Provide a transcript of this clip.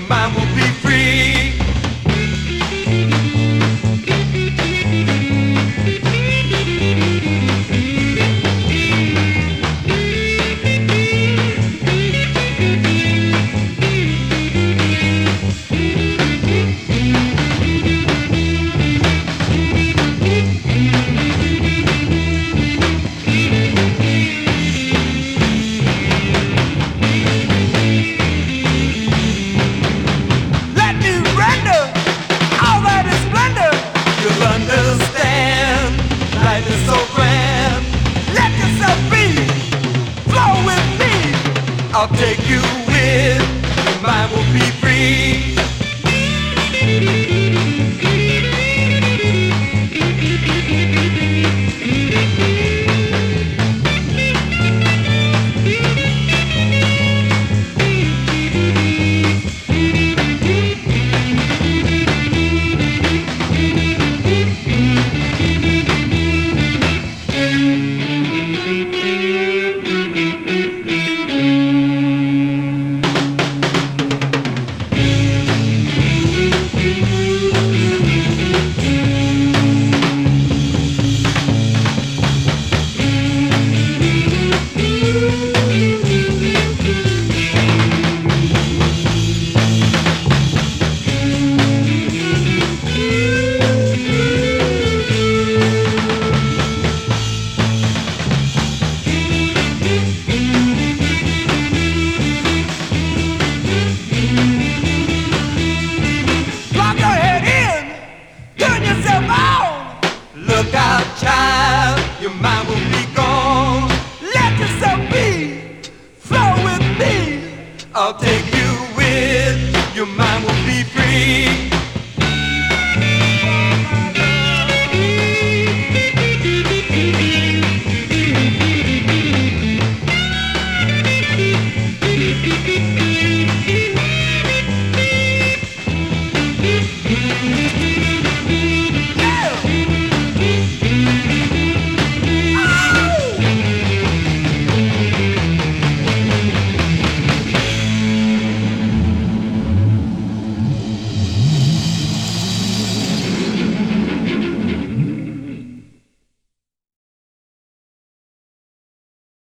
mind will be free. I'll take you with, your mind will be free. Look out, child, your mind will be gone. Let yourself be, flow with me. I'll take you with, your mind will be free.